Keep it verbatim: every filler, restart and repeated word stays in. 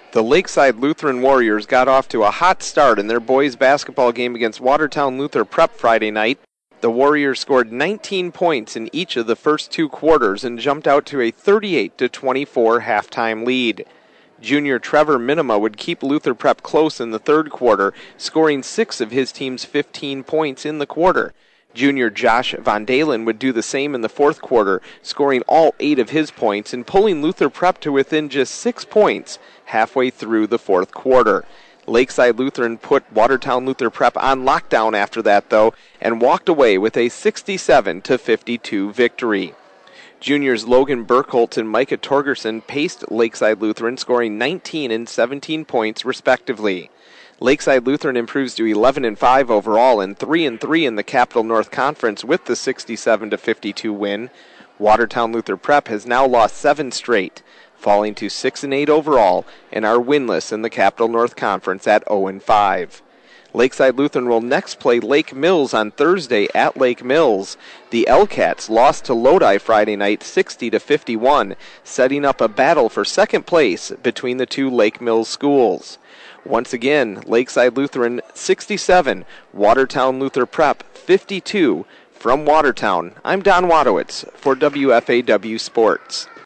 The Lakeside Lutheran Warriors got off to a hot start in their boys basketball game against Watertown Luther Prep Friday night. The Warriors scored nineteen points in each of the first two quarters and jumped out to a thirty-eight to twenty-four halftime lead. Junior Trevor Minima would keep Luther Prep close in the third quarter, scoring six of his team's fifteen points in the quarter. Junior Josh Von Dalen would do the same in the fourth quarter, scoring all eight of his points and pulling Luther Prep to within just six points halfway through the fourth quarter. Lakeside Lutheran put Watertown Luther Prep on lockdown after that, though, and walked away with a sixty-seven to fifty-two victory. Juniors Logan Burkholt and Micah Torgerson paced Lakeside Lutheran, scoring nineteen and seventeen points respectively. Lakeside Lutheran improves to eleven and five overall and three and three in the Capital North Conference with the sixty-seven to fifty-two win. Watertown Luther Prep has now lost seven straight, falling to six and eight overall and are winless in the Capital North Conference at oh and five. Lakeside Lutheran will next play Lake Mills on Thursday at Lake Mills. The L-Cats lost to Lodi Friday night sixty to fifty-one, setting up a battle for second place between the two Lake Mills schools. Once again, Lakeside Lutheran sixty-seven, Watertown Luther Prep fifty-two. From Watertown, I'm Don Wadowitz for W F A W Sports.